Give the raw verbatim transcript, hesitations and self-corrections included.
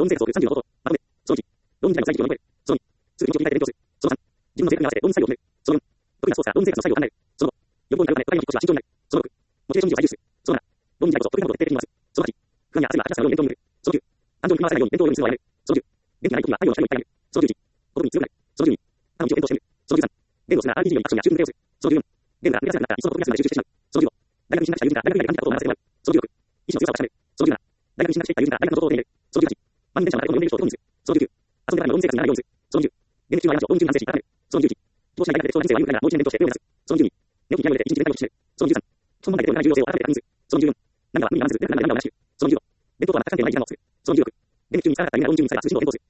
論生活をさんじゅうのこと、まとめ、そのいち、論理の再起を乗り越え、そのに、通知の気を切り替えて勉強する、そのさん、自分の性格に合わせて論理作業を決める、そのよん、得意なスポーツから論生活の作業を考える、そのご、予備校に通うため、お金の引っ越しは慎重になる、そのろく、モチベーション維持を最重視する、そのなな、論理にこそ得意なことを徹底的に回す、そのはち、不安や焦りは明日のように念頭に向ける、そのきゅう、感情に振り回されないように伝統を読みするのをやめる、そのじゅう、元気がない時には太陽の光をいっぱい浴びる、そのじゅういち、男に強くなる、そのじゅうに、他の道を検討してみる、そのじゅうさん、ゲームをするなら アールピージー よりアクションやシューティングプレイをする、そのじゅうよん、ゲームがアプリケーションになったらいっその得意なスキルを習得したいそのじゅうご、大学に進学した友人から大学以外で感じたことを学ばせてもらう、そのじゅうろく、意志の強さを確かめる、そのじゅうなな、大学に進学していった友人から大学のことを手に入れる、そのじゅうはち、満員電車の中で読んでいる人を読むする、そのじゅうきゅう、遊んでからの論理生活にならないようにする、そのじゅう、現役中は山地を論理中に反省し高める、そのじゅういち、投資内大学で総人生は有害なもう一年勉強して手を目指す、そのじゅうに、寝起きにやめて一日勉強してる、そのじゅうさん、基本問題で手を入れない重要性を改めて確認する、そのじゅうよん、何かは無理に我慢せず、何かは何かを話し切る、そのじゅうご、弁当とは全く関係ない議論をする、そのじゅうろく、現役中に使わなかった意味や論理中にさえ通信を変更する、